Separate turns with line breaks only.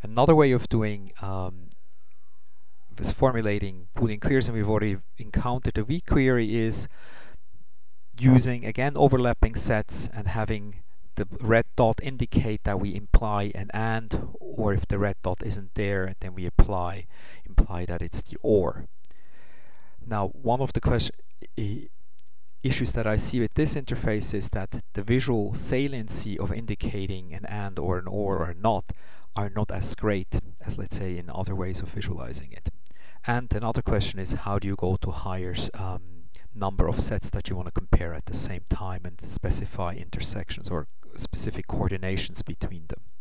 Another way of doing this formulating Boolean queries, and we've already encountered the weak query, is using again overlapping sets and having the red dot indicate that we imply an and, or if the red dot isn't there, then we imply that it's the or. Now, one of the issues that I see with this interface is that the visual saliency of indicating an and or an or a not are not as great as, let's say, in other ways of visualizing it. And another question is, how do you go to higher number of sets that you want to compare at the same time and specify intersections or specific coordinations between them?